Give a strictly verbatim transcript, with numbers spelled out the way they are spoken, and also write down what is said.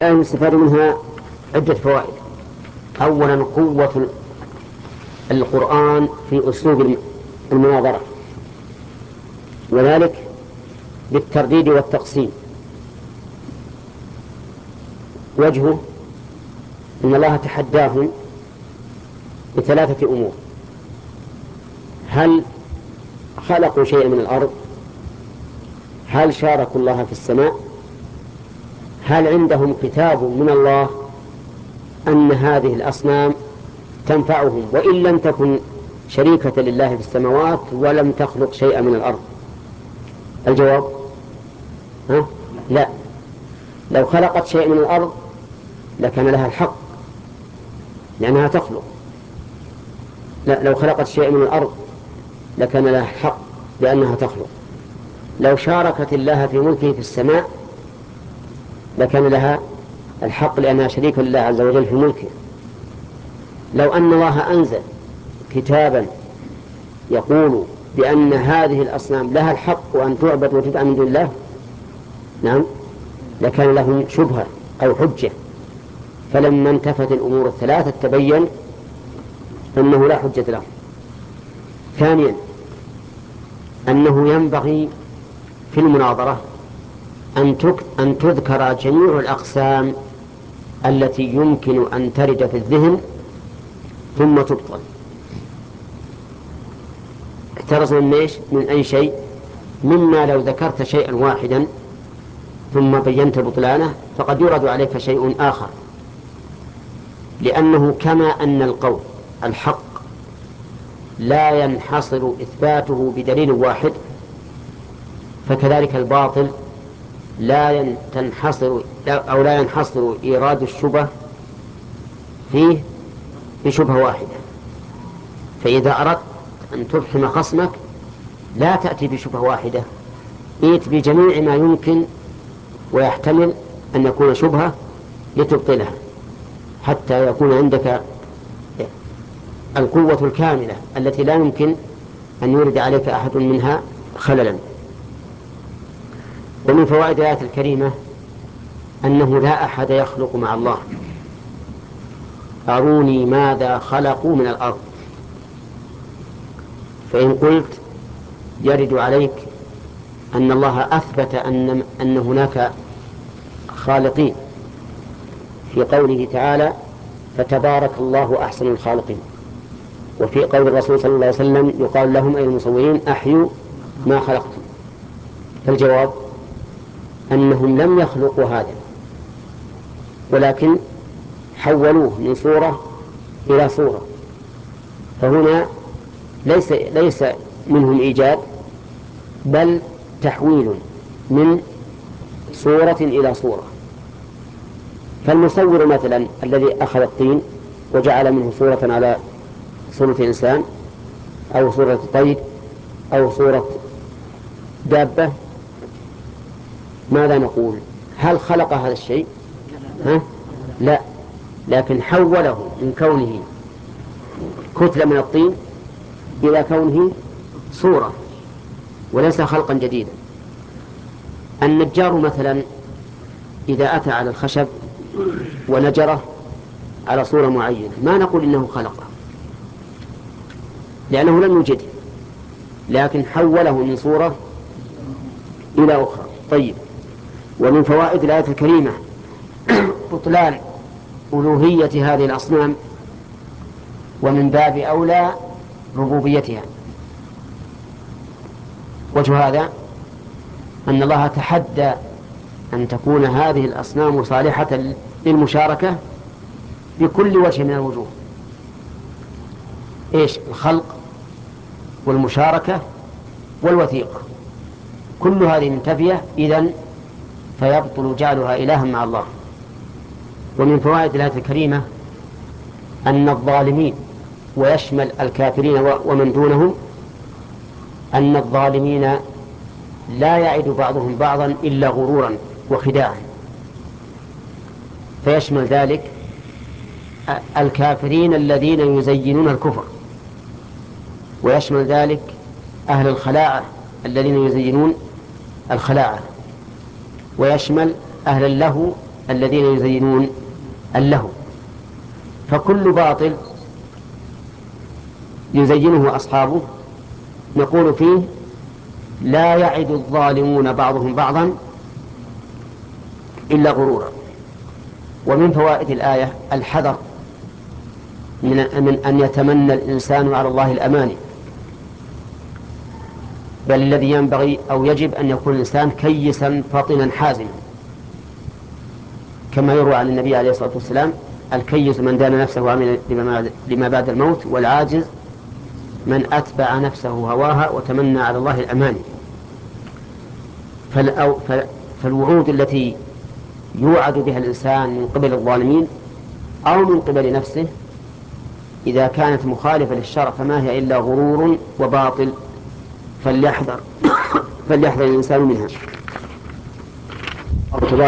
يستفاد منها عدة فوائد. أولا قوة القرآن في أسلوب المناظرة، وذلك بالترديد والتقسيم. وجهه إن الله تحداهم بثلاثة أمور: هل خلقوا شيئا من الأرض؟ هل شاركوا الله في السماء؟ هل عندهم كتاب من الله أن هذه الأصنام تنفعهم وإن لم تكن شريكة لله في السماوات ولم تخلق شيئا من الأرض؟ الجواب ها؟ لا. لو خلقت شيئا من الأرض لكان لها الحق لأنها تخلق. لا، لو خلقت شيئا من الأرض لكان لها الحق لأنها تخلق. لو شاركت الله في ملكه في السماء لكان لها الحق لأنها شريكة لله عز وجل في ملكه. لو أن الله أنزل كتابا يقول بأن هذه الأصنام لها الحق وأن تعبد وتدعى من دون الله، نعم، لكان لهم شبهة أو حجة. فلما انتفت الأمور الثلاثة تبين أنه لا حجة له. ثانيا أنه ينبغي في المناظرة أن تذكر جميع الأقسام التي يمكن أن ترد في الذهن ثم تبطل. احترز من ايش؟ من أي شيء، مما لو ذكرت شيئا واحدا ثم بينت بطلانه فقد يرد عليك شيء آخر، لأنه كما أن القول الحق لا ينحصر إثباته بدليل واحد، فكذلك الباطل لا تنحصر أو لا ينحصر إيراد الشبه فيه بشبهة واحدة. فإذا أردت أن تفحم خصمك لا تأتي بشبهة واحدة، ائت بجميع ما يمكن ويحتمل أن يكون شبهة لتبطلها، حتى يكون عندك القوة الكاملة التي لا يمكن أن يرد عليك أحد منها خللا. ومن فوائد الآية الكريمة أنه لا أحد يخلق مع الله. أروني ماذا خلقوا من الأرض. فإن قلت يرد عليك أن الله أثبت أن, أن هناك خالقين في قوله تعالى فتبارك الله أحسن الخالقين، وفي قول الرسول صلى الله عليه وسلم يقال لهم أي المصورين أحيوا ما خلقتم. فالجواب أنهم لم يخلقوا هذا ولكن حولوه من صورة إلى صورة، فهنا ليس, ليس منهم إيجاد بل تحويل من صورة إلى صورة. فالمصور مثلا الذي أخذ الطين وجعل منه صورة على صورة إنسان أو صورة طير أو صورة دابة، ماذا نقول؟ هل خلق هذا الشيء؟ ها؟ لا، لكن حوله من كونه كتلة من الطين إلى كونه صورة وليس خلقا جديدا. النجار مثلا إذا أتى على الخشب ونجره على صورة معينة ما نقول إنه خلقه لأنه لم يوجده، لكن حوله من صورة إلى أخرى. طيب، ومن فوائد الآية الكريمة بطلان ألوهية هذه الأصنام ومن باب أولى ربوبيتها. وجه هذا أن الله تحدى أن تكون هذه الأصنام صالحة للمشاركة بكل وجه من الوجوه. إيش؟ الخلق والمشاركة والوثيقة، كل هذه منتفية، إذن فيبطل جعلها إلها مع الله. ومن فوائد الآية الكريمة أن الظالمين، ويشمل الكافرين ومن دونهم، أن الظالمين لا يعد بعضهم بعضا إلا غرورا وخداعا، فيشمل ذلك الكافرين الذين يزينون الكفر، ويشمل ذلك أهل الخلاعة الذين يزينون الخلاعة، ويشمل أهل اللهو الذين يزينون اللهو. فكل باطل يزينه أصحابه نقول فيه لا يعد الظالمون بعضهم بعضا إلا غرورا. ومن فوائد الآية الحذر من أن يتمنى الإنسان على الله الأماني، بل الذي ينبغي أو يجب أن يكون الإنسان كيسا فطنا حازما، كما يروى عن النبي عليه الصلاة والسلام: الكيس من دان نفسه وعمل لما بعد الموت، والعاجز من أتبع نفسه هواها وتمنى على الله الأماني. فالوعود التي يوعد بها الإنسان من قبل الظالمين أو من قبل نفسه إذا كانت مخالفة للشرع فما هي إلا غرور وباطل، فليحذر فليحذر الإنسان منها.